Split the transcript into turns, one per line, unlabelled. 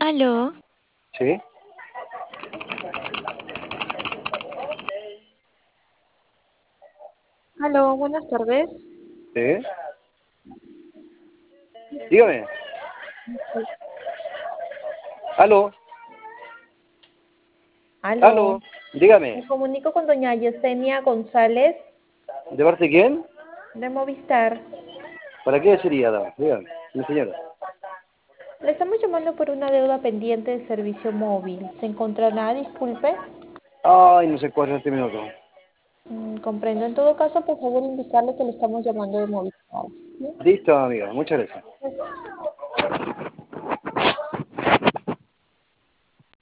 Aló,
Sí,
Aló, buenas tardes.
sí. Dígame. Aló,
Aló,
aló, dígame.
me comunico con doña Yesenia González
¿De parte de quién?
de Movistar.
¿Para qué sería, dama? Dígame, mi señora.
Le estamos llamando por una deuda pendiente de servicio móvil. ¿Se encontrará? Disculpe.
Ay, no sé cuál es este minuto.
Comprendo. En todo caso, por favor, indicarle que le estamos llamando de Movistar. ¿Sí?
Listo, amiga, muchas gracias.